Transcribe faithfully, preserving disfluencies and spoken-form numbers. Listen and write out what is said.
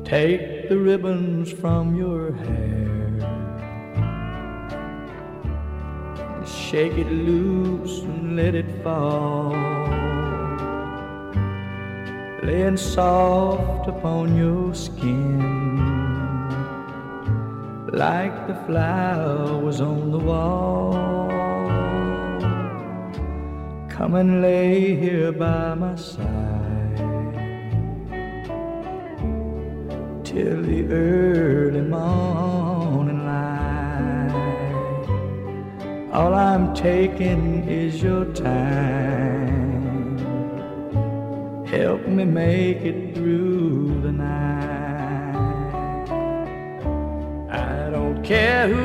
Take the ribbons from your hair, shake it loose and let it fall, laying soft upon your skin like the flowers on the wall. Come and lay here by my side till the early morning light. All I'm taking is your time. Help me make it through the night. I don't care who